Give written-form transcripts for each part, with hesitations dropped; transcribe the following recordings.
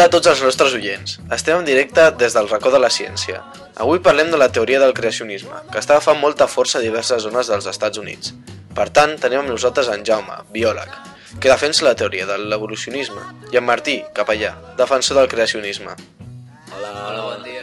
a tots els nostres oients. Estem en directe des del racó de la ciència. Avui parlem de la teoria del creacionisme, que està agafant molta força a diverses zones dels Estats Units. Per tant, tenim amb nosaltres en Jaume, biòleg, que defensa la teoria de l'evolucionisme, i en Martí, capellà, defensor del creacionisme. Hola, bon dia.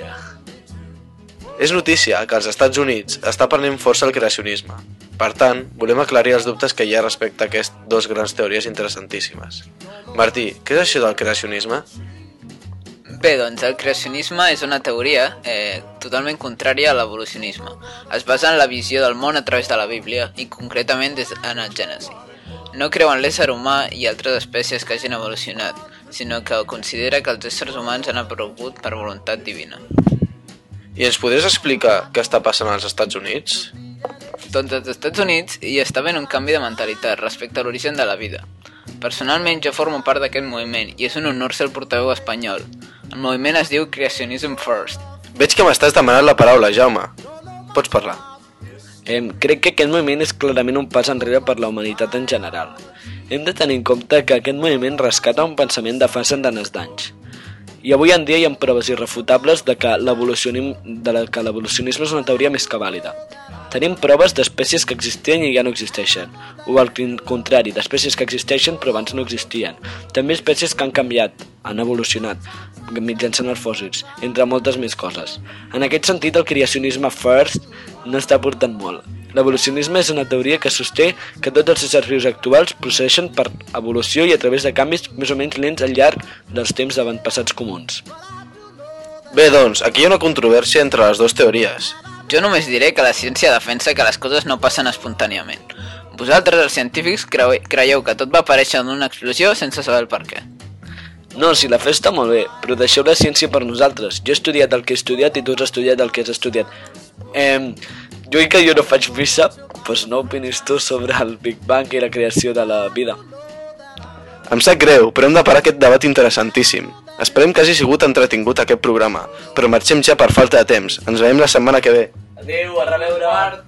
És notícia que als Estats Units està prenent força el creacionisme. Per tant, volem aclarir els dubtes que hi ha respecte a aquestes dues grans teories interessantíssimes. Martí, què és això del creacionisme? Bé, doncs el creacionisme és una teoria totalment contrària a l'evolucionisme. Es basa en la visió del món a través de la Bíblia i concretament en el Gènesi. No creu en l'ésser humà i altres espècies que hagin evolucionat, sinó que considera que els éssers humans han aparegut per voluntat divina. I ens podries explicar què està passant als Estats Units? Doncs als Estats Units hi està havent un canvi de mentalitat respecte a l'origen de la vida. Personalment jo formo part d'aquest moviment i és un honor ser el portaveu espanyol. El moviment es diu Creationism First. Veig que m'estàs demanant la paraula, Jaume. Pots parlar. Crec que aquest moviment és clarament un pas enrere per la humanitat en general. Hem de tenir en compte que aquest moviment rescata un pensament de fa centenars d'anys. I avui en dia hi ha proves irrefutables de que l'evolucionisme és una teoria més que vàlida. Tenim proves d'espècies que existien i ja no existeixen, o al contrari, d'espècies que existeixen però abans no existien. També espècies que han canviat, han evolucionat, mitjançant els fòssils, entre moltes més coses. En aquest sentit, el creacionisme first no està aportant molt. L'evolucionisme és una teoria que sosté que tots els éssers vius actuals procedeixen per evolució i a través de canvis més o menys lents al llarg dels temps d'avantpassats comuns. Bé, doncs, aquí hi ha una controvèrsia entre les dues teories. Jo només diré que la ciència defensa que les coses no passen espontàniament. Vosaltres, els científics, creieu que tot va aparèixer en una explosió sense saber el per què. No, si la fe està molt bé, però deixeu la ciència per nosaltres. Jo he estudiat el que he estudiat i tu has estudiat el que has estudiat. Jo i que jo no faig missa, doncs no opinis tu sobre el Big Bang i la creació de la vida. Em sap greu, però hem de parar aquest debat interessantíssim. Esperem que hagi sigut entretingut aquest programa, però marxem ja per falta de temps. Ens veiem la setmana que ve. Adéu, a reveure!